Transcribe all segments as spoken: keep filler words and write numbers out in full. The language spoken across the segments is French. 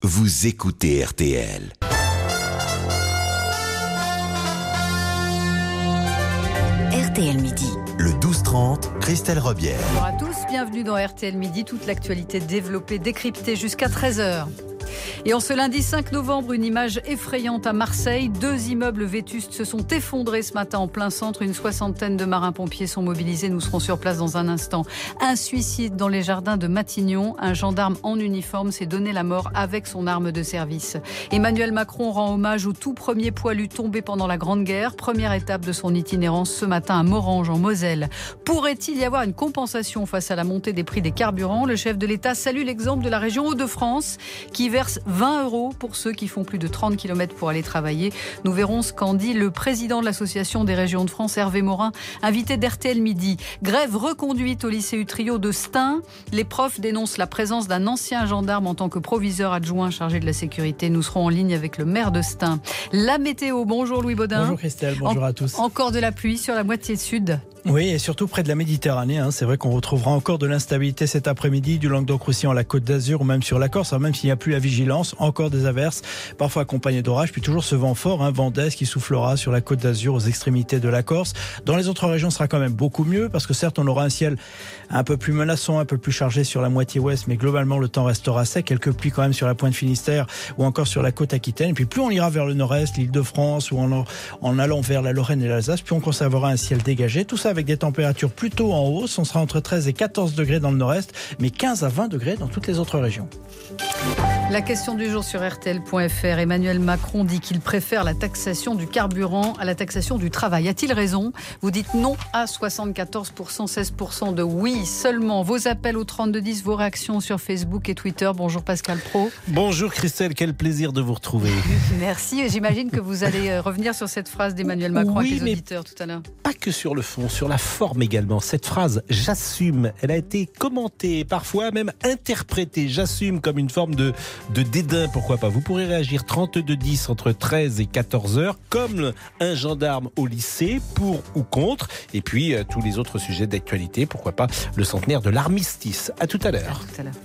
vous écoutez R T L. R T L Midi. Le douze trente, Christelle Robière. Bonjour à tous, bienvenue dans R T L Midi, toute l'actualité développée, décryptée jusqu'à treize heures. Et en ce lundi cinq novembre, une image effrayante à Marseille. Deux immeubles vétustes se sont effondrés ce matin en plein centre. Une soixantaine de marins-pompiers sont mobilisés. Nous serons sur place dans un instant. Un suicide dans les jardins de Matignon. Un gendarme en uniforme s'est donné la mort avec son arme de service. Emmanuel Macron rend hommage au tout premier poilu tombé pendant la Grande Guerre. Première étape de son itinérance ce matin à Morhange en Moselle. Pourrait-il y avoir une compensation face à la montée des prix des carburants ? Le chef de l'État salue l'exemple de la région Hauts-de-France qui verse vingt euros pour ceux qui font plus de trente kilomètres pour aller travailler. Nous verrons ce qu'en dit le président de l'Association des régions de France, Hervé Morin, invité d'R T L Midi. Grève reconduite au lycée Utrio de Stein. Les profs dénoncent la présence d'un ancien gendarme en tant que proviseur adjoint chargé de la sécurité. Nous serons en ligne avec le maire de Stein. La météo, bonjour Louis Baudin. Bonjour Christelle, bonjour en- à tous. Encore de la pluie sur la moitié sud. Oui, et surtout près de la Méditerranée. Hein. C'est vrai qu'on retrouvera encore de l'instabilité cet après-midi, du Languedoc-Roussillon à la Côte d'Azur ou même sur la Corse. Alors même s'il n'y a plus la vigilance, encore des averses, parfois accompagnées d'orages, puis toujours ce vent fort, hein, vent d'est qui soufflera sur la Côte d'Azur aux extrémités de la Corse. Dans les autres régions, ce sera quand même beaucoup mieux parce que certes, on aura un ciel un peu plus menaçant, un peu plus chargé sur la moitié ouest, mais globalement, le temps restera sec. Quelques pluies quand même sur la pointe Finistère ou encore sur la côte aquitaine. Et puis plus on ira vers le nord-est, l'Île-de-France ou en, en allant vers la Lorraine et l'Alsace, puis on conservera un ciel dégagé. Tout ça avec des températures plutôt en hausse. On sera entre treize et quatorze degrés dans le nord-est, mais quinze à vingt degrés dans toutes les autres régions. La question du jour sur R T L point F R. Emmanuel Macron dit qu'il préfère la taxation du carburant à la taxation du travail. A-t-il raison ? Vous dites non à soixante-quatorze pour cent, seize pour cent de oui seulement. Vos appels au trente-deux dix, vos réactions sur Facebook et Twitter. Bonjour Pascal Pro. Bonjour Christelle, quel plaisir de vous retrouver. Merci. J'imagine que vous allez revenir sur cette phrase d'Emmanuel Macron Oui, avec les mais auditeurs tout à l'heure. Pas que sur le fond, sur la forme également. Cette phrase, j'assume, elle a été commentée, parfois même interprétée, j'assume, comme une forme de, de dédain, pourquoi pas. Vous pourrez réagir trente-deux dix entre treize et quatorze heures, comme un gendarme au lycée, pour ou contre. Et puis, euh, tous les autres sujets d'actualité, pourquoi pas le centenaire de l'armistice. À tout à l'heure. Tout à l'heure.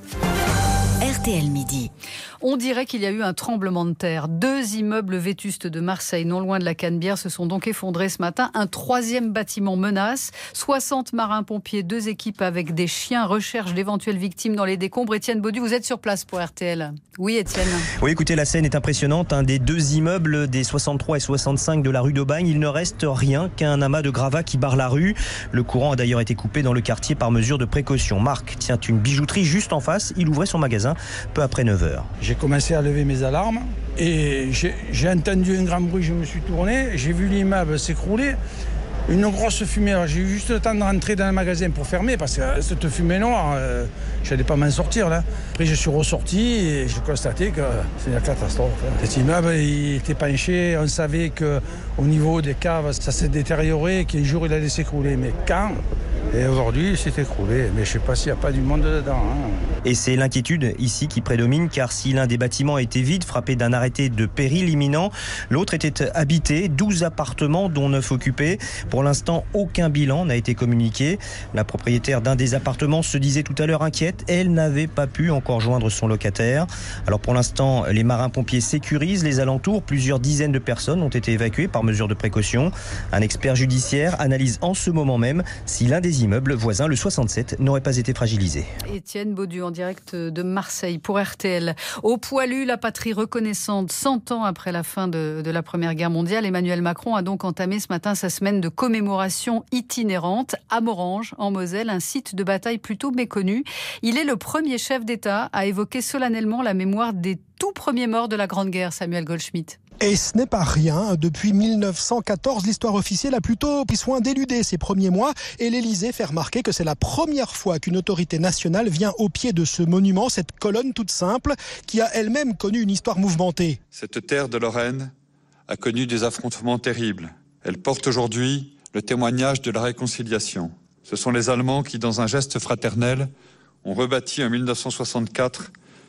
R T L Midi. On dirait qu'il y a eu un tremblement de terre. Deux immeubles vétustes de Marseille, non loin de la Canebière, se sont donc effondrés ce matin. Un troisième bâtiment menace. soixante marins-pompiers, deux équipes avec des chiens recherchent d'éventuelles victimes dans les décombres. Étienne Baudu, vous êtes sur place pour R T L. Oui, Étienne. Oui, écoutez, la scène est impressionnante. Un des deux immeubles des soixante-trois et soixante-cinq de la rue d'Aubagne, il ne reste rien qu'un amas de gravats qui barre la rue. Le courant a d'ailleurs été coupé dans le quartier par mesure de précaution. Marc tient une bijouterie juste en face. Il ouvrait son magasin peu après neuf heures. J'ai commencé à lever mes alarmes et j'ai, j'ai entendu un grand bruit, je me suis tourné, j'ai vu l'immeuble s'écrouler, une grosse fumée. Alors, j'ai eu juste le temps de rentrer dans le magasin pour fermer parce que cette fumée noire, euh, je n'allais pas m'en sortir là. Après je suis ressorti et j'ai constaté que c'est une catastrophe. Cet immeuble il était penché, on savait qu'au niveau des caves ça s'est détérioré, qu'un jour il allait s'écrouler, mais quand ? Et aujourd'hui, il s'est écroulé. Mais je ne sais pas s'il n'y a pas du monde dedans. Hein. Et c'est l'inquiétude ici qui prédomine, car si l'un des bâtiments était vide, frappé d'un arrêté de péril imminent, l'autre était habité, douze appartements dont neuf occupés. Pour l'instant, aucun bilan n'a été communiqué. La propriétaire d'un des appartements se disait tout à l'heure inquiète. Elle n'avait pas pu encore joindre son locataire. Alors pour l'instant, les marins-pompiers sécurisent les alentours. Plusieurs dizaines de personnes ont été évacuées par mesure de précaution. Un expert judiciaire analyse en ce moment même si l'un des immeubles voisins, le soixante-sept, n'aurait pas été fragilisé. Étienne Baudu en direct de Marseille pour R T L. Au poilu, la patrie reconnaissante, cent ans après la fin de, de la Première Guerre mondiale, Emmanuel Macron a donc entamé ce matin sa semaine de commémoration itinérante à Morhange, en Moselle, un site de bataille plutôt méconnu. Il est le premier chef d'État à évoquer solennellement la mémoire des tout premiers morts de la Grande Guerre, Samuel Goldschmidt. Et ce n'est pas rien. Depuis mille neuf cent quatorze, l'histoire officielle a plutôt pris soin d'éluder ces premiers mois. Et l'Élysée fait remarquer que c'est la première fois qu'une autorité nationale vient au pied de ce monument, cette colonne toute simple, qui a elle-même connu une histoire mouvementée. Cette terre de Lorraine a connu des affrontements terribles. Elle porte aujourd'hui le témoignage de la réconciliation. Ce sont les Allemands qui, dans un geste fraternel, ont rebâti en mille neuf cent soixante-quatre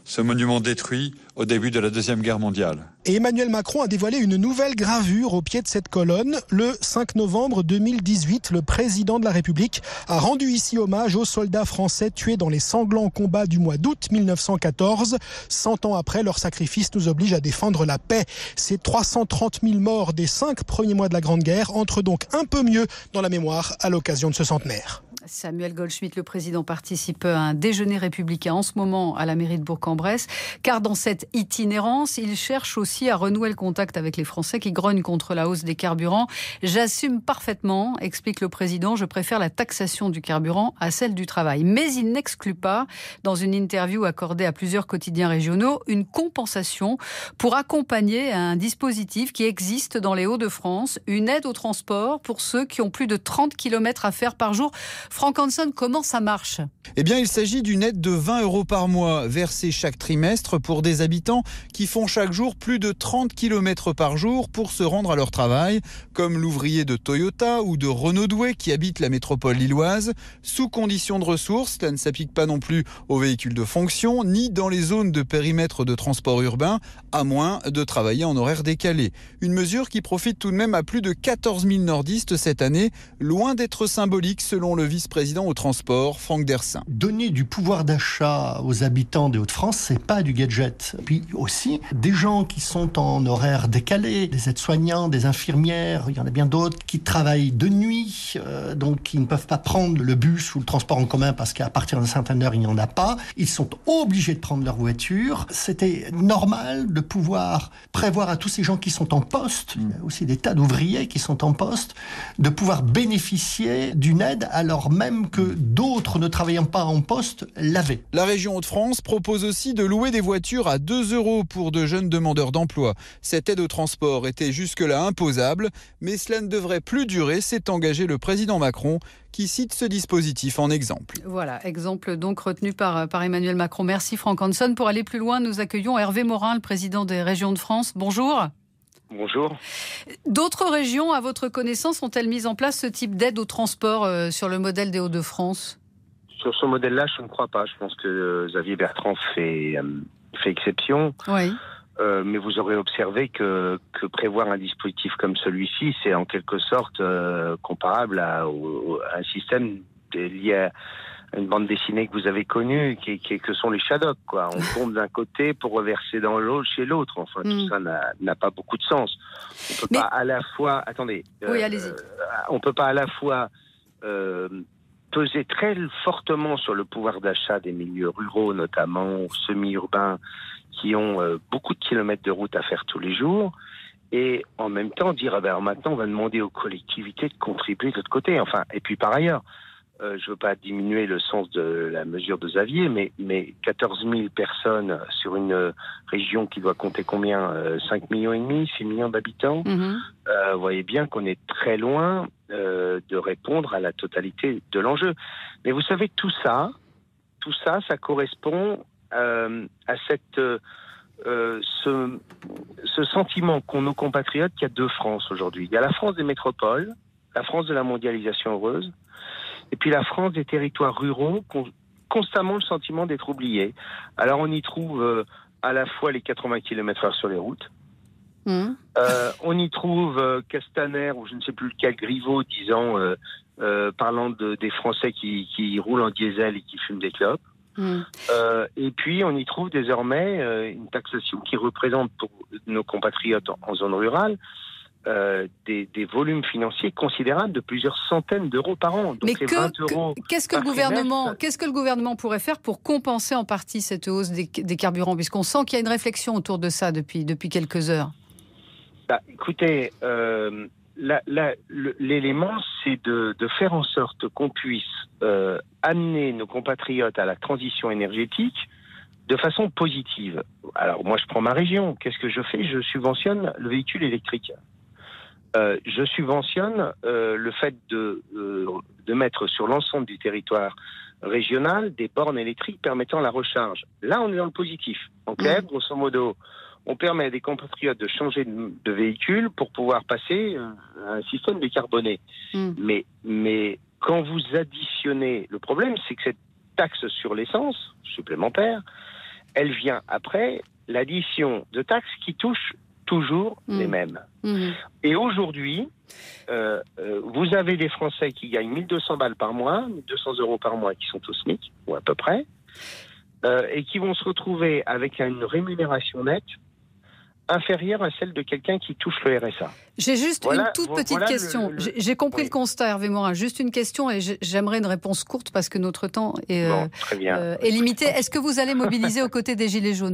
ce monument détruit au début de la Deuxième Guerre mondiale. Et Emmanuel Macron a dévoilé une nouvelle gravure au pied de cette colonne. Le cinq novembre deux mille dix-huit, le président de la République a rendu ici hommage aux soldats français tués dans les sanglants combats du mois d'août mille neuf cent quatorze. Cent ans après, leur sacrifice nous oblige à défendre la paix. Ces trois cent trente mille morts des cinq premiers mois de la Grande Guerre entrent donc un peu mieux dans la mémoire à l'occasion de ce centenaire. Samuel Goldschmidt, le président, participe à un déjeuner républicain en ce moment à la mairie de Bourg-en-Bresse, car dans cette itinérance, il cherche aussi à renouer le contact avec les Français qui grognent contre la hausse des carburants. J'assume parfaitement, explique le président, je préfère la taxation du carburant à celle du travail. Mais il n'exclut pas, dans une interview accordée à plusieurs quotidiens régionaux, une compensation pour accompagner un dispositif qui existe dans les Hauts-de-France, une aide au transport pour ceux qui ont plus de trente kilomètres à faire par jour. Franck Hanson, comment ça marche ? Eh bien, il s'agit d'une aide de vingt euros par mois, versée chaque trimestre pour des habitants qui font chaque jour plus de trente kilomètres par jour pour se rendre à leur travail, comme l'ouvrier de Toyota ou de Renault Douai qui habite la métropole lilloise, sous condition de ressources. Cela ne s'applique pas non plus aux véhicules de fonction, ni dans les zones de périmètre de transport urbain, à moins de travailler en horaire décalé. Une mesure qui profite tout de même à plus de quatorze mille nordistes cette année, loin d'être symbolique selon le vice-président au transport, Franck Dersin. Donner du pouvoir d'achat aux habitants des Hauts-de-France, c'est pas du gadget. Puis aussi, des gens qui sont en horaire décalé, des aides-soignants, des infirmières, il y en a bien d'autres qui travaillent de nuit, euh, donc qui ne peuvent pas prendre le bus ou le transport en commun parce qu'à partir d'une certaine heure, il n'y en a pas. Ils sont obligés de prendre leur voiture. C'était normal de pouvoir prévoir à tous ces gens qui sont en poste, il y a aussi des tas d'ouvriers qui sont en poste, de pouvoir bénéficier d'une aide alors même que d'autres ne travaillant pas en poste l'avaient. La région Hauts-de-France propose aussi de louer des voitures à deux euros pour de jeunes demandeurs d'emploi. Cette aide au transport était jusque-là imposable, mais cela ne devrait plus durer, s'est engagé le président Macron, qui cite ce dispositif en exemple. Voilà, exemple donc retenu par, par Emmanuel Macron. Merci Franck Hanson. Pour aller plus loin, nous accueillons Hervé Morin, le président des Régions de France. Bonjour. Bonjour. D'autres régions, à votre connaissance, ont-elles mis en place ce type d'aide au transport euh, sur le modèle des Hauts-de-France ? Sur ce modèle-là, je ne crois pas. Je pense que euh, Xavier Bertrand fait, euh, fait exception. Oui. Euh, mais vous aurez observé que, que prévoir un dispositif comme celui-ci, c'est en quelque sorte euh, comparable à, au, à un système lié à une bande dessinée que vous avez connue, qui, qui, que sont les Shadocks, quoi. On tombe d'un côté pour reverser dans l'autre chez l'autre. Enfin, mm. tout ça n'a, n'a pas beaucoup de sens. On peut Mais... pas à la fois... Attendez. Oui, euh, allez-y. Euh, on peut pas à la fois euh, peser très fortement sur le pouvoir d'achat des milieux ruraux, notamment, ou semi-urbains, qui ont euh, beaucoup de kilomètres de route à faire tous les jours, et en même temps dire, ah ben, maintenant, on va demander aux collectivités de contribuer de l'autre côté. Enfin, et puis par ailleurs, Euh, je ne veux pas diminuer le sens de la mesure de Xavier, mais, mais quatorze mille personnes sur une euh, région qui doit compter combien euh, cinq millions et demi, six millions d'habitants. Mmh. Euh, vous voyez bien qu'on est très loin euh, de répondre à la totalité de l'enjeu. Mais vous savez, tout ça, tout ça, ça correspond euh, à cette, euh, ce, ce sentiment qu'ont nos compatriotes qu'il y a deux France aujourd'hui. Il y a la France des métropoles, la France de la mondialisation heureuse, et puis la France des territoires ruraux qui ont constamment le sentiment d'être oubliés. Alors on y trouve euh, à la fois les quatre-vingts kilomètres heure sur les routes, mmh. euh, on y trouve euh, Castaner, ou je ne sais plus lequel, Griveaux, disant, euh, euh, parlant de, des Français qui, qui roulent en diesel et qui fument des clopes. Mmh. Euh, et puis on y trouve désormais euh, une taxation qui représente pour nos compatriotes en, en zone rurale Euh, des, des volumes financiers considérables de plusieurs centaines d'euros par an. Donc Mais les que, vingt euros que, qu'est-ce que le gouvernement, trimestre, qu'est-ce que le gouvernement pourrait faire pour compenser en partie cette hausse des, des carburants, puisqu'on sent qu'il y a une réflexion autour de ça depuis, depuis quelques heures. Bah, écoutez, euh, la, la, le, l'élément, c'est de, de faire en sorte qu'on puisse euh, amener nos compatriotes à la transition énergétique de façon positive. Alors moi, je prends ma région. Qu'est-ce que je fais ? Je subventionne le véhicule électrique. Euh, je subventionne euh, le fait de, euh, de mettre sur l'ensemble du territoire régional des bornes électriques permettant la recharge. Là, on est dans le positif. En clair, mmh. grosso modo, on permet à des compatriotes de changer de, de véhicule pour pouvoir passer euh, à un système décarboné. Mmh. Mais, mais quand vous additionnez... Le problème, c'est que cette taxe sur l'essence supplémentaire, elle vient après l'addition de taxes qui touchent toujours mmh. les mêmes. Mmh. Et aujourd'hui, euh, euh, vous avez des Français qui gagnent mille deux cents balles par mois, mille deux cents euros par mois, qui sont au SMIC, ou à peu près, euh, et qui vont se retrouver avec une rémunération nette inférieure à celle de quelqu'un qui touche le R S A. J'ai juste voilà, une toute petite voilà question. Le, le... J'ai compris oui. le constat, Hervé Morin. Juste une question, et j'aimerais une réponse courte parce que notre temps est, bon, très bien. Euh, est limité. Est-ce que vous allez mobiliser aux côtés des Gilets jaunes ?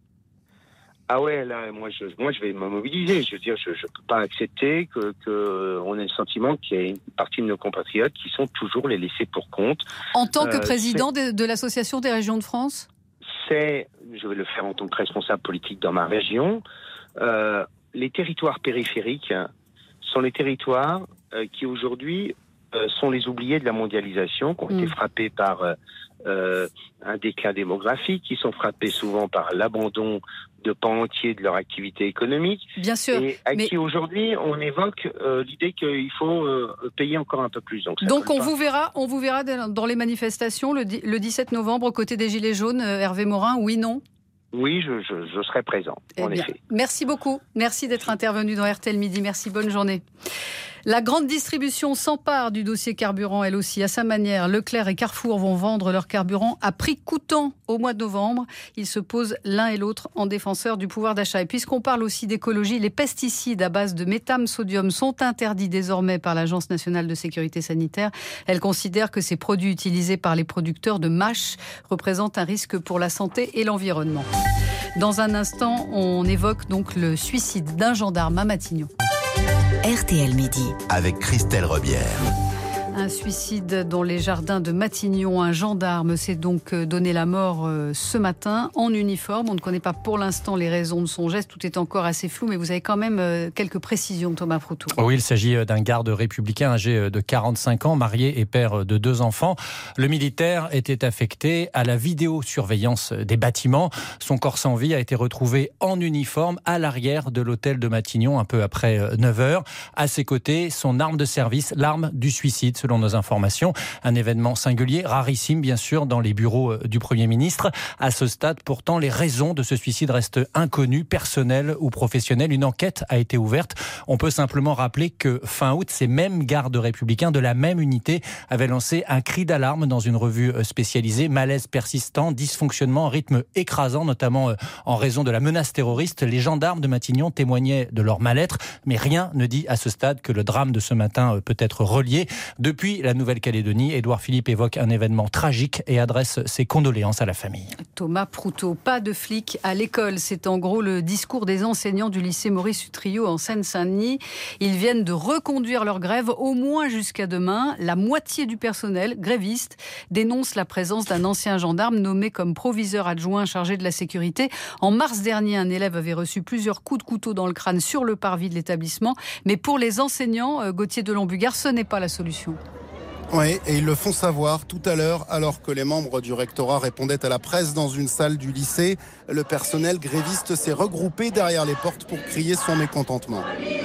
Ah ouais, là, moi je, moi, je vais me mobiliser. Je veux dire, je ne peux pas accepter qu'on que ait le sentiment qu'il y ait une partie de nos compatriotes qui sont toujours les laissés pour compte. En tant que euh, président de, de l'Association des régions de France ? C'est, je vais le faire en tant que responsable politique dans ma région, euh, les territoires périphériques sont les territoires euh, qui aujourd'hui euh, sont les oubliés de la mondialisation, qui ont mmh. été frappés par euh, un déclin démographique, qui sont frappés souvent par l'abandon de pans entiers de leur activité économique. Bien sûr. Et à mais... qui aujourd'hui on évoque euh, l'idée qu'il faut euh, payer encore un peu plus. Donc, Donc on vous verra, on vous verra dans les manifestations le, le dix-sept novembre aux côtés des Gilets jaunes, Hervé Morin, oui, non ? Oui, je, je, je serai présent, eh en bien, effet. Merci beaucoup. Merci d'être intervenu dans R T L Midi. Merci, bonne journée. La grande distribution s'empare du dossier carburant, elle aussi, à sa manière. Leclerc et Carrefour vont vendre leur carburant à prix coûtant au mois de novembre. Ils se posent l'un et l'autre en défenseurs du pouvoir d'achat. Et puisqu'on parle aussi d'écologie, les pesticides à base de métham sodium sont interdits désormais par l'Agence nationale de sécurité sanitaire. Elle considère que ces produits utilisés par les producteurs de mâches représentent un risque pour la santé et l'environnement. Dans un instant, on évoque donc le suicide d'un gendarme à Matignon. R T L Midi. Avec Christelle Rebière. Un suicide dans les jardins de Matignon. Un gendarme s'est donc donné la mort ce matin en uniforme. On ne connaît pas pour l'instant les raisons de son geste. Tout est encore assez flou, mais vous avez quand même quelques précisions, Thomas Proutot. Oui, il s'agit d'un garde républicain âgé de quarante-cinq ans, marié et père de deux enfants. Le militaire était affecté à la vidéosurveillance des bâtiments. Son corps sans vie a été retrouvé en uniforme à l'arrière de l'hôtel de Matignon, un peu après neuf heures. À ses côtés, son arme de service, l'arme du suicide, selon nos informations. Un événement singulier, rarissime bien sûr, dans les bureaux du Premier ministre. À ce stade, pourtant, les raisons de ce suicide restent inconnues, personnelles ou professionnelles. Une enquête a été ouverte. On peut simplement rappeler que fin août, ces mêmes gardes républicains de la même unité avaient lancé un cri d'alarme dans une revue spécialisée. Malaise persistant, dysfonctionnement, rythme écrasant, notamment en raison de la menace terroriste. Les gendarmes de Matignon témoignaient de leur mal-être, mais rien ne dit à ce stade que le drame de ce matin peut être relié. Depuis la Nouvelle-Calédonie, Édouard Philippe évoque un événement tragique et adresse ses condoléances à la famille. Thomas Proutot, pas de flics à l'école. C'est en gros le discours des enseignants du lycée Maurice Utrillo en Seine-Saint-Denis. Ils viennent de reconduire leur grève au moins jusqu'à demain. La moitié du personnel gréviste dénonce la présence d'un ancien gendarme nommé comme proviseur adjoint chargé de la sécurité. En mars dernier, un élève avait reçu plusieurs coups de couteau dans le crâne sur le parvis de l'établissement. Mais pour les enseignants, Gauthier de Lombugard, ce n'est pas la solution. Oui, et ils le font savoir tout à l'heure, alors que les membres du rectorat répondaient à la presse dans une salle du lycée. Le personnel gréviste s'est regroupé derrière les portes pour crier son mécontentement.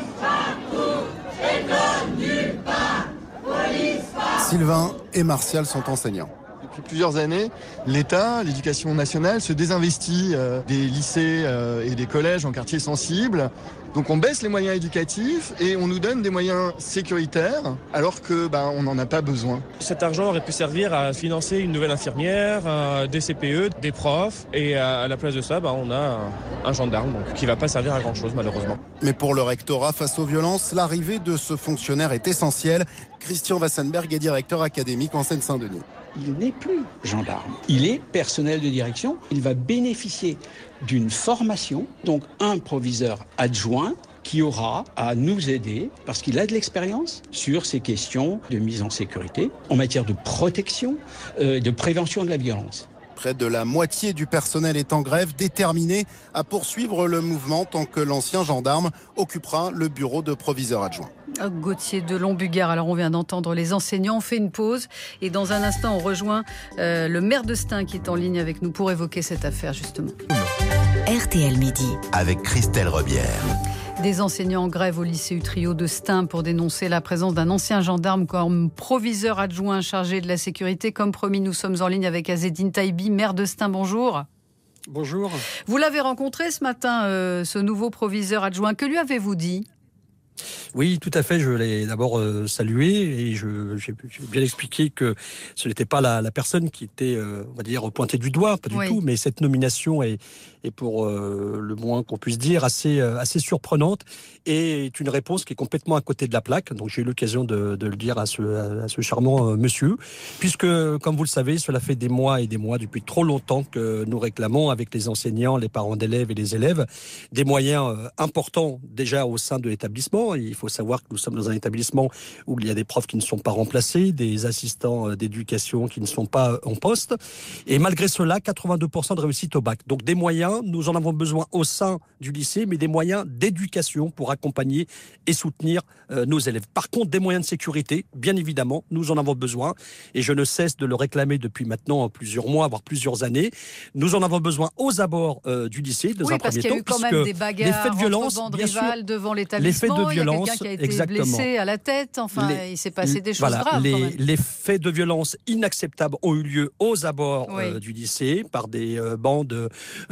Sylvain et Martial sont enseignants. Depuis plusieurs années, l'État, l'éducation nationale se désinvestit euh, des lycées euh, et des collèges en quartiers sensibles. Donc on baisse les moyens éducatifs et on nous donne des moyens sécuritaires alors que ben, on n'en a pas besoin. Cet argent aurait pu servir à financer une nouvelle infirmière, euh, des C P E, des profs et à, à la place de ça, ben, on a un, un gendarme donc, qui ne va pas servir à grand chose malheureusement. Mais pour le rectorat face aux violences, l'arrivée de ce fonctionnaire est essentielle. Christian Wassenberg est directeur académique en Seine-Saint-Denis. Il n'est plus gendarme. Il est personnel de direction. Il va bénéficier d'une formation, donc un proviseur adjoint qui aura à nous aider, parce qu'il a de l'expérience, sur ces questions de mise en sécurité, en matière de protection, euh, de prévention de la violence. Près de la moitié du personnel est en grève, déterminé à poursuivre le mouvement tant que l'ancien gendarme occupera le bureau de proviseur adjoint. Gauthier de Lombugard, alors on vient d'entendre les enseignants, on fait une pause et dans un instant on rejoint euh, le maire de Stein qui est en ligne avec nous pour évoquer cette affaire justement. R T L Midi. Avec Christelle Rebière. Des enseignants en grève au lycée Utrillo de Stein pour dénoncer la présence d'un ancien gendarme comme proviseur adjoint chargé de la sécurité. Comme promis, nous sommes en ligne avec Azedine Taibi, maire de Stein. Bonjour. Bonjour. Vous l'avez rencontré ce matin, euh, ce nouveau proviseur adjoint. Que lui avez-vous dit ? Oui, tout à fait. Je l'ai d'abord euh, salué et je, j'ai, j'ai bien expliqué que ce n'était pas la, la personne qui était, euh, on va dire, pointée du doigt, pas du oui. tout, mais cette nomination est, est pour euh, le moins qu'on puisse dire, assez, euh, assez surprenante et est une réponse qui est complètement à côté de la plaque. Donc j'ai eu l'occasion de, de le dire à ce, à ce charmant euh, monsieur, puisque, comme vous le savez, cela fait des mois et des mois, depuis trop longtemps que nous réclamons avec les enseignants, les parents d'élèves et les élèves, des moyens euh, importants déjà au sein de l'établissement. Il faut savoir que nous sommes dans un établissement où il y a des profs qui ne sont pas remplacés, des assistants d'éducation qui ne sont pas en poste. Et malgré cela, quatre-vingt-deux pour cent de réussite au bac. Donc des moyens, nous en avons besoin au sein du lycée, mais des moyens d'éducation pour accompagner et soutenir euh, nos élèves. Par contre, des moyens de sécurité, bien évidemment, nous en avons besoin. Et je ne cesse de le réclamer depuis maintenant plusieurs mois, voire plusieurs années. Nous en avons besoin aux abords euh, du lycée, dans oui, un premier temps. Oui, parce qu'il y a eu quand même des bagarres entre bandes rivales devant l'établissement. Les faits de violence, qui a été exactement. blessé à la tête, enfin, les, il s'est passé des choses voilà, graves. Les, quand même. les faits de violence inacceptables ont eu lieu aux abords oui. euh, du lycée par des euh, bandes de,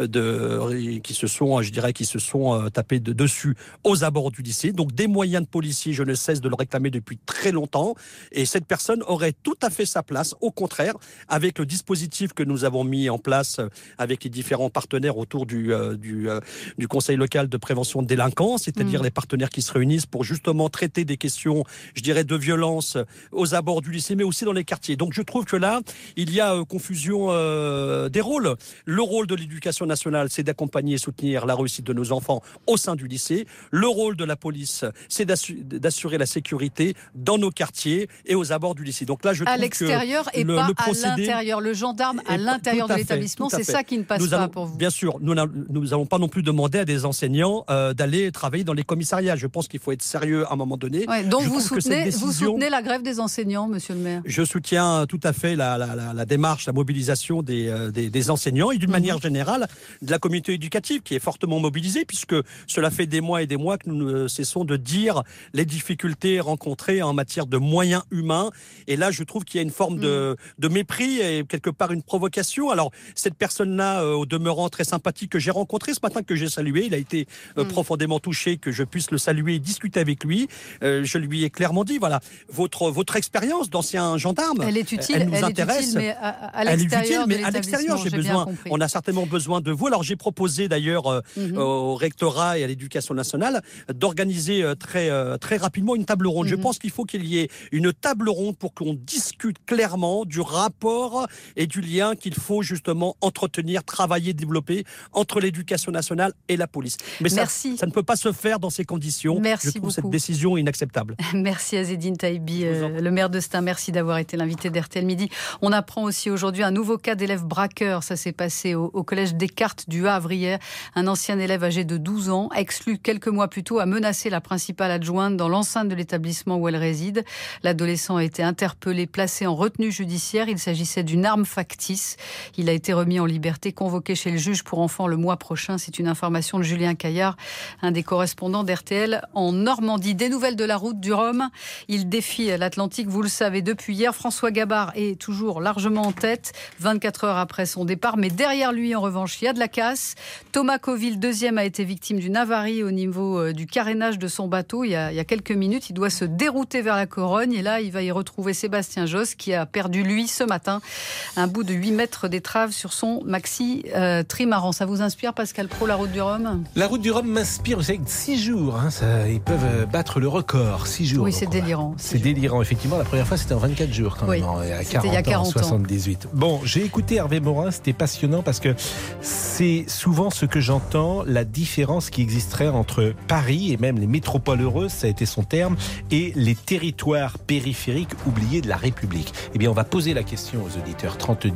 de, qui se sont, je dirais, qui se sont euh, tapées de dessus aux abords du lycée. Donc des moyens de policiers, je ne cesse de le réclamer depuis très longtemps. Et cette personne aurait tout à fait sa place, au contraire, avec le dispositif que nous avons mis en place avec les différents partenaires autour du, euh, du, euh, du Conseil local de prévention de délinquance, c'est-à-dire mmh. les partenaires qui se réunissent pour justement traiter des questions, je dirais, de violence aux abords du lycée, mais aussi dans les quartiers. Donc je trouve que là, il y a euh, confusion euh, des rôles. Le rôle de l'éducation nationale, c'est d'accompagner et soutenir la réussite de nos enfants au sein du lycée. Le rôle de la police, c'est d'assu- d'assurer la sécurité dans nos quartiers et aux abords du lycée. Donc là, je trouve à l'extérieur que et le, pas le procédé à l'intérieur. Le gendarme à l'intérieur de fait, l'établissement, c'est fait. ça qui ne passe nous pas allons, pour vous. Bien sûr, nous n'allons pas non plus demander à des enseignants euh, d'aller travailler dans les commissariats. Je pense qu'il faut être sérieux à un moment donné. Ouais, donc je vous soutenez, décision, vous soutenez la grève des enseignants, monsieur le maire? Je soutiens tout à fait la, la, la, la démarche, la mobilisation des, euh, des, des enseignants et d'une mmh. manière générale de la communauté éducative qui est fortement mobilisée, puisque cela fait des mois et des mois que nous ne cessons de dire les difficultés rencontrées en matière de moyens humains. Et là, je trouve qu'il y a une forme mmh. de, de mépris et quelque part une provocation. Alors, cette personne-là, euh, au demeurant très sympathique, que j'ai rencontré ce matin, que j'ai salué, il a été euh, mmh. profondément touché que je puisse le saluer et discuter avec lui. Euh, je lui ai clairement dit, voilà, votre, votre expérience d'ancien gendarme, elle est utile, elle nous elle intéresse. Est utile, mais à, à l'extérieur, elle est utile, mais de à l'extérieur, j'ai j'ai besoin, on a certainement besoin de vous. Alors, j'ai proposé d'ailleurs euh, mmh. au rectorat et à l'éducation nationale d'organiser euh, très, euh, très rapidement une table ronde. Mmh. Je pense qu'il faut qu'il y ait une table ronde pour qu'on discute clairement du rapport et du lien qu'il faut justement entretenir, travailler, développer entre l'éducation nationale et la police. Mais ça, ça ne peut pas se faire dans ces conditions. Merci Je trouve beaucoup. cette décision inacceptable. Merci Azzedine Taïbi, euh, le maire de Stein. Merci d'avoir été l'invité d'R T L Midi. On apprend aussi aujourd'hui un nouveau cas d'élève braqueur. Ça s'est passé au, au collège Descartes du Havre hier. Un ancien élève âgé de douze ans, exclu quelques mois plus tôt, a menacé la principale adjointe dans l'enceinte de l'établissement où elle réside. L'adolescent a été interpellé, placé en retenue judiciaire. Il s'agissait d'une arme factice. Il a été remis en liberté, convoqué chez le juge pour enfants le mois prochain. C'est une information de Julien Caillard, un des correspondants d'R T L en Normandie. Des nouvelles de la route du Rhum. Il défie l'Atlantique, vous le savez, depuis hier. François Gabard est toujours largement en tête, vingt-quatre heures après son départ. Mais derrière lui, en revanche, il y a de la casse. Thomas Coville, deuxième, a été victime d'une avarie au niveau du carénage de son bateau. Il y a, il y a quelques minutes, il doit se dérouter vers la Corogne. Et là, il va y retrouver Sébastien Josse, qui a perdu, lui, ce matin, un bout de huit mètres d'étrave sur son maxi euh, trimaran. Ça vous inspire, Pascal Praud, la route du Rhum? La route du Rhum m'inspire, vous savez, six jours. Hein, ça, ils peuvent battre le record. Six jours. Oui, c'est délirant. C'est délirant, effectivement. La première fois, c'était en vingt-quatre jours, quand oui, même. Il y a quarante, il y a quarante ans, en soixante-dix-huit. Bon, j'ai écouté Hervé Morin, c'était passionnant parce que c'est souvent ce que j'entends, la différence qui existerait entre Paris et même les métropoles heureuses, ça a été son terme, et les territoires périphériques oubliés de la République. Eh bien, on va poser la question aux auditeurs trente-deux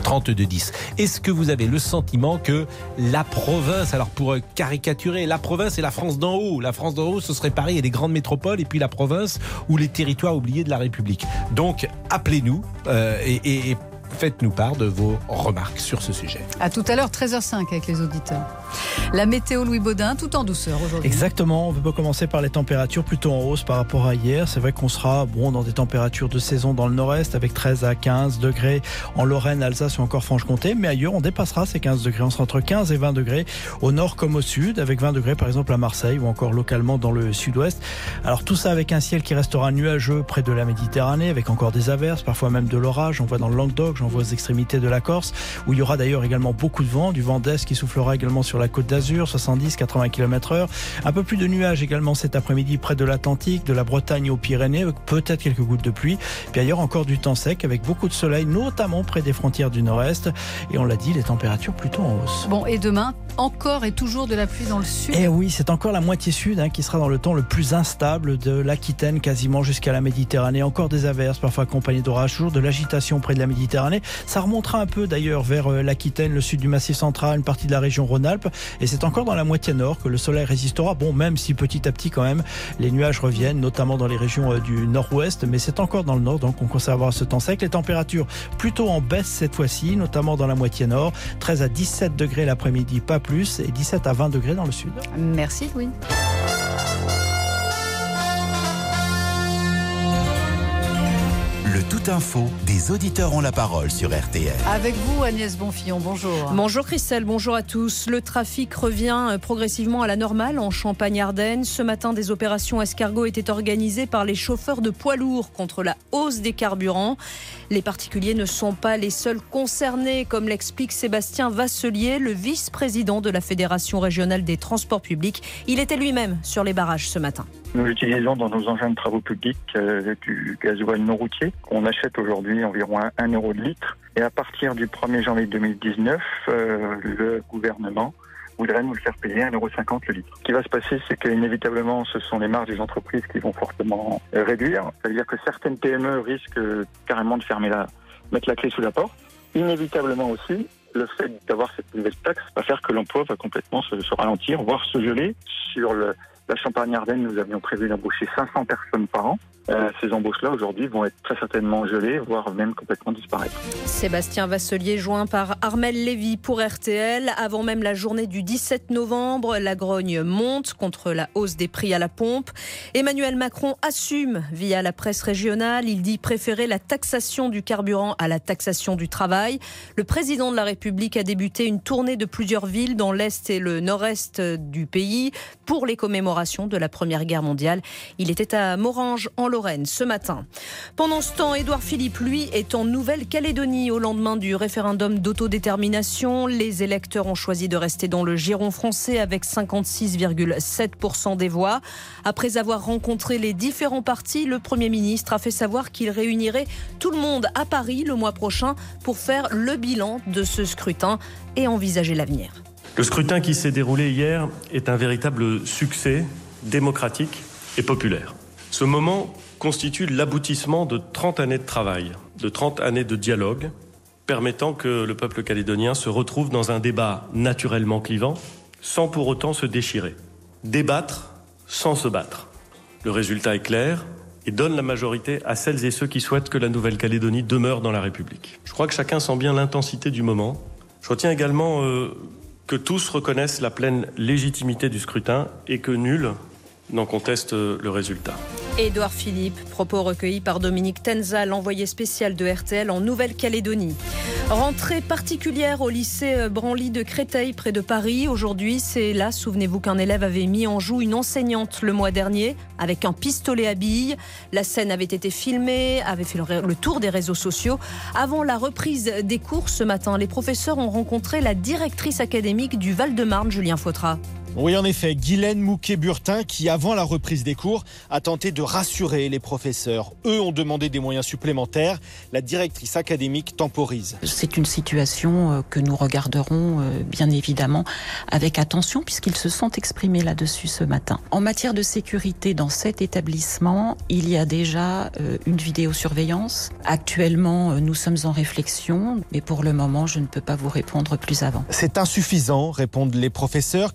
dix. Est-ce que vous avez le sentiment que la province, alors pour caricaturer, la province est la France d'en haut. La France d'en haut, ce serait Paris et les grandes métropoles, et puis la province ou les territoires oubliés de la République. Donc, appelez-nous euh, et, et, et faites-nous part de vos remarques sur ce sujet. À tout à l'heure, treize heures zéro cinq avec les auditeurs. La météo, Louis Baudin, tout en douceur aujourd'hui. Exactement, on peut commencer par les températures plutôt en hausse par rapport à hier. C'est vrai qu'on sera bon dans des températures de saison dans le nord-est avec treize à quinze degrés en Lorraine, Alsace ou encore Franche-Comté. Mais ailleurs, on dépassera ces quinze degrés. On sera entre quinze et vingt degrés au nord comme au sud, avec vingt degrés par exemple à Marseille ou encore localement dans le sud-ouest. Alors tout ça avec un ciel qui restera nuageux près de la Méditerranée, avec encore des averses, parfois même de l'orage. On voit dans le Languedoc, j'en vois aux extrémités de la Corse, où il y aura d'ailleurs également beaucoup de vent, du vent d'est qui soufflera également sur la côte d'Azur, soixante-dix à quatre-vingts kilomètres heure. Un peu plus de nuages également cet après-midi près de l'Atlantique, de la Bretagne aux Pyrénées, avec peut-être quelques gouttes de pluie. Puis ailleurs encore du temps sec avec beaucoup de soleil, notamment près des frontières du nord-est. Et on l'a dit, les températures plutôt en hausse. Bon, et demain, encore et toujours de la pluie dans le sud. Eh oui, c'est encore la moitié sud hein, qui sera dans le temps le plus instable de l'Aquitaine quasiment jusqu'à la Méditerranée. Encore des averses, parfois accompagnées d'orages, toujours de l'agitation près de la Méditerranée. Ça remontera un peu d'ailleurs vers l'Aquitaine, le sud du Massif central, une partie de la région Rhône-Alpes. Et c'est encore dans la moitié nord que le soleil résistera. Bon, même si petit à petit quand même, les nuages reviennent, notamment dans les régions du nord-ouest. Mais c'est encore dans le nord, donc on conservera ce temps sec. Les températures plutôt en baisse cette fois-ci, notamment dans la moitié nord. treize à dix-sept degrés l'après-midi, pas plus, et dix-sept à vingt degrés dans le sud. Merci Louis. Le tout info des auditeurs ont la parole sur R T L. Avec vous Agnès Bonfillon, bonjour. Bonjour Christelle, bonjour à tous. Le trafic revient progressivement à la normale en Champagne-Ardenne. Ce matin, des opérations escargot étaient organisées par les chauffeurs de poids lourds contre la hausse des carburants. Les particuliers ne sont pas les seuls concernés, comme l'explique Sébastien Vasselier, le vice-président de la Fédération régionale des transports publics. Il était lui-même sur les barrages ce matin. Nous utilisons dans nos engins de travaux publics euh, du gasoil non routier. On achète aujourd'hui environ un euro de litre. Et à partir du premier janvier deux mille dix-neuf, euh, le gouvernement voudrait nous le faire payer un euro cinquante le litre. Ce qui va se passer, c'est qu'inévitablement, ce sont les marges des entreprises qui vont fortement réduire. C'est-à-dire que certaines P M E risquent carrément de fermer la, mettre la clé sous la porte. Inévitablement aussi, le fait d'avoir cette nouvelle taxe va faire que l'emploi va complètement se, se ralentir, voire se geler. Sur le, la Champagne-Ardenne, nous avions prévu d'embaucher cinq cents personnes par an. Euh, ces embauches-là, aujourd'hui, vont être très certainement gelées, voire même complètement disparaître. Sébastien Vasselier, joint par Armel Lévy pour R T L. Avant même la journée du dix-sept novembre, la grogne monte contre la hausse des prix à la pompe. Emmanuel Macron assume via la presse régionale. Il dit préférer la taxation du carburant à la taxation du travail. Le président de la République a débuté une tournée de plusieurs villes dans l'Est et le Nord-Est du pays pour les commémorations de la Première Guerre mondiale. Il était à Morhange, en Lorraine, ce matin. Pendant ce temps, Édouard Philippe, lui, est en Nouvelle-Calédonie au lendemain du référendum d'autodétermination. Les électeurs ont choisi de rester dans le giron français avec cinquante-six virgule sept pour cent des voix. Après avoir rencontré les différents partis, le Premier ministre a fait savoir qu'il réunirait tout le monde à Paris le mois prochain pour faire le bilan de ce scrutin et envisager l'avenir. Le scrutin qui s'est déroulé hier est un véritable succès démocratique et populaire. Ce moment constitue l'aboutissement de trente années de travail, de trente années de dialogue, permettant que le peuple calédonien se retrouve dans un débat naturellement clivant, sans pour autant se déchirer. Débattre sans se battre. Le résultat est clair et donne la majorité à celles et ceux qui souhaitent que la Nouvelle-Calédonie demeure dans la République. Je crois que chacun sent bien l'intensité du moment. Je retiens également euh, que tous reconnaissent la pleine légitimité du scrutin et que nul n'en conteste le résultat. Édouard Philippe, propos recueillis par Dominique Tenza, l'envoyé spécial de R T L en Nouvelle-Calédonie. Rentrée particulière au lycée Branly de Créteil, près de Paris. Aujourd'hui, c'est là, souvenez-vous qu'un élève avait mis en joue une enseignante le mois dernier avec un pistolet à billes. La scène avait été filmée, avait fait le tour des réseaux sociaux. Avant la reprise des cours ce matin, les professeurs ont rencontré la directrice académique du Val-de-Marne, Julien Fautra. Oui, en effet, Guylaine Mouquet-Burtin, qui, avant la reprise des cours, a tenté de rassurer les professeurs. Eux ont demandé des moyens supplémentaires. La directrice académique temporise. C'est une situation que nous regarderons bien évidemment avec attention, puisqu'ils se sont exprimés là-dessus ce matin. En matière de sécurité, dans cet établissement, il y a déjà une vidéosurveillance. Actuellement, nous sommes en réflexion, mais pour le moment, je ne peux pas vous répondre plus avant. C'est insuffisant, répondent les professeurs. Quelques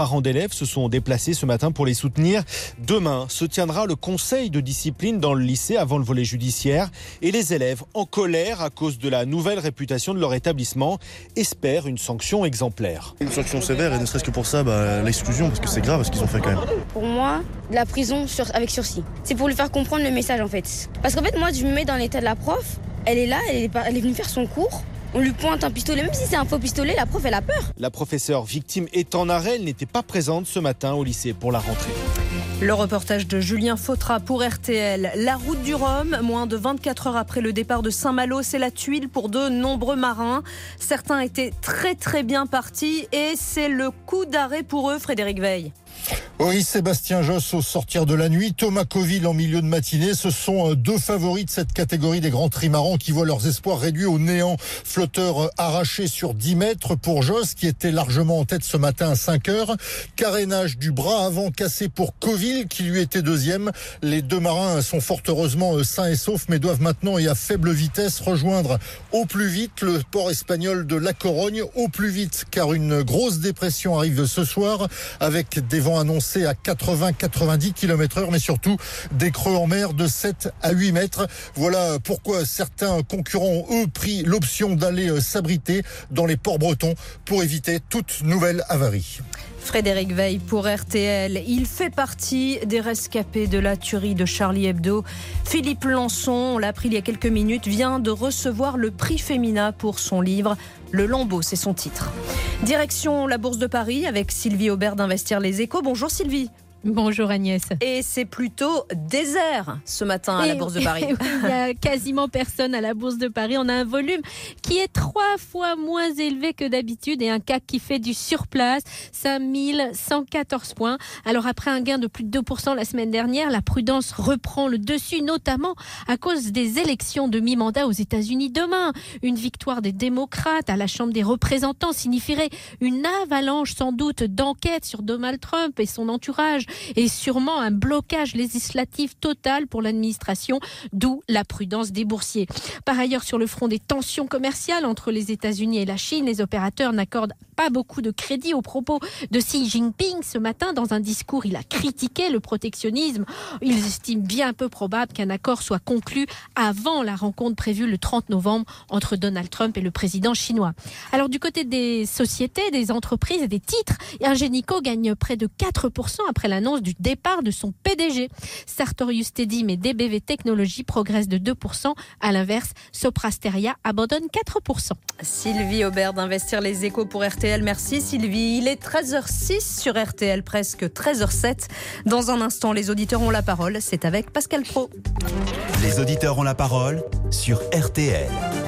parents d'élèves se sont déplacés ce matin pour les soutenir. Demain se tiendra le conseil de discipline dans le lycée avant le volet judiciaire. Et les élèves, en colère à cause de la nouvelle réputation de leur établissement, espèrent une sanction exemplaire. Une sanction sévère et ne serait-ce que pour ça, bah, l'exclusion, parce que c'est grave ce qu'ils ont fait quand même. Pour moi, la prison sur, avec sursis. C'est pour lui faire comprendre le message en fait. Parce qu'en fait, moi, je me mets dans l'état de la prof. Elle est là, elle est, elle est venue faire son cours. On lui pointe un pistolet, même si c'est un faux pistolet, la prof, elle a peur. La professeure victime est en arrêt, elle n'était pas présente ce matin au lycée pour la rentrée. Le reportage de Julien Fautra pour R T L. La route du Rhum, moins de vingt-quatre heures après le départ de Saint-Malo, c'est la tuile pour de nombreux marins. Certains étaient très très bien partis et c'est le coup d'arrêt pour eux, Frédéric Veil. Oui, Sébastien Josse au sortir de la nuit, Thomas Coville en milieu de matinée. Ce sont deux favoris de cette catégorie des grands trimarans qui voient leurs espoirs réduits au néant. Flotteur arraché sur dix mètres pour Josse qui était largement en tête ce matin à cinq heures. Carénage du bras avant cassé pour Coville qui lui était deuxième. Les deux marins sont fort heureusement sains et saufs mais doivent maintenant et à faible vitesse rejoindre au plus vite le port espagnol de La Corogne. Au plus vite car une grosse dépression arrive ce soir avec des vents annoncés à quatre-vingts à quatre-vingt-dix kilomètres heure, mais surtout des creux en mer de sept à huit mètres. Voilà pourquoi certains concurrents ont, eux, pris l'option d'aller s'abriter dans les ports bretons pour éviter toute nouvelle avarie. Frédéric Veil pour R T L. Il fait partie des rescapés de la tuerie de Charlie Hebdo. Philippe Lançon, on l'a appris il y a quelques minutes, vient de recevoir le prix Femina pour son livre Le Lambeau, c'est son titre. Direction la Bourse de Paris avec Sylvie Aubert d'Investir les Échos. Bonjour Sylvie. Bonjour Agnès. Et c'est plutôt désert ce matin à Et la Bourse de Paris. Oui, il n'y a quasiment personne à la Bourse de Paris. On a un volume qui est trois fois moins élevé que d'habitude et un C A C qui fait du surplace, cinq mille cent quatorze points. Alors après un gain de plus de deux pour cent la semaine dernière, la prudence reprend le dessus, notamment à cause des élections de mi-mandat aux États-Unis demain. Une victoire des démocrates à la Chambre des représentants signifierait une avalanche sans doute d'enquêtes sur Donald Trump et son entourage. Et sûrement un blocage législatif total pour l'administration, d'où la prudence des boursiers. Par ailleurs, sur le front des tensions commerciales entre les États-Unis et la Chine, les opérateurs n'accordent pas beaucoup de crédit aux propos de Xi Jinping. Ce matin, dans un discours, il a critiqué le protectionnisme. Ils estiment bien peu probable qu'un accord soit conclu avant la rencontre prévue le trente novembre entre Donald Trump et le président chinois. Alors du côté des sociétés, des entreprises et des titres, Ingenico gagne près de quatre pour cent après l'annonce du départ de son P D G. Sartorius Tedim et D B V Technologies progressent de deux pour cent. À l'inverse, Soprasteria abandonne quatre pour cent. Sylvie Aubert d'Investir les Échos pour R T L. Merci Sylvie. Il est treize heures six sur R T L, presque treize heures sept. Dans un instant, les auditeurs ont la parole. C'est avec Pascal Praud. Les auditeurs ont la parole sur R T L.